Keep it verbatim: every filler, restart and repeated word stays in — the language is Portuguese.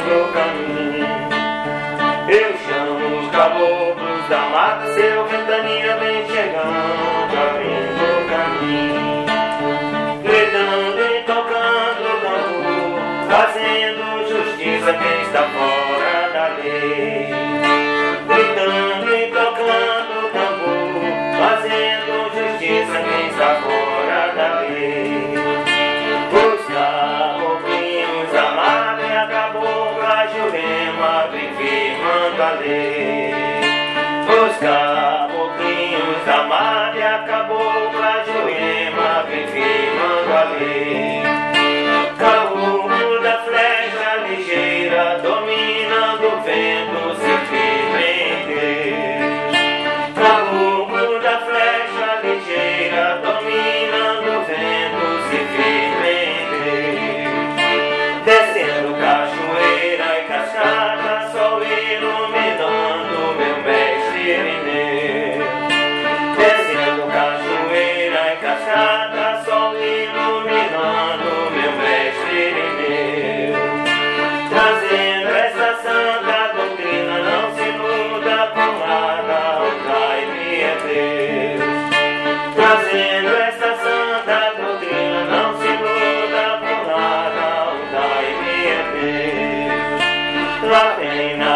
pro caminho. Eu chamo os caboclos da mata, seu ventania vem chegando, abrindo o caminho. Gritando e tocando tambor, fazendo justiça quem está fora da lei. Gritando e tocando tambor, fazendo justiça quem está fora da lei. Os caboclinhos da mata e a cabocla Jurema vem firmando a lei. Os caboclinhos da mata e a cabocla Jurema vem firmando a lei. Caboclo da flecha ligeira, dominando o vento, se firme em Deus. Caboclo da flecha ligeira, dominando o vento, se firme em Deus. Descendo cachoeira e cascata, sol iluminando meu mestre Irineu. Descendo cachoeira e cascata, sol iluminando meu mestre Irineu. Trazendo essa santa doutrina, não se muda por nada, o Pai é Deus. Trazendo essa santa doutrina, não se muda por nada, o Pai é Deus. Lá vem na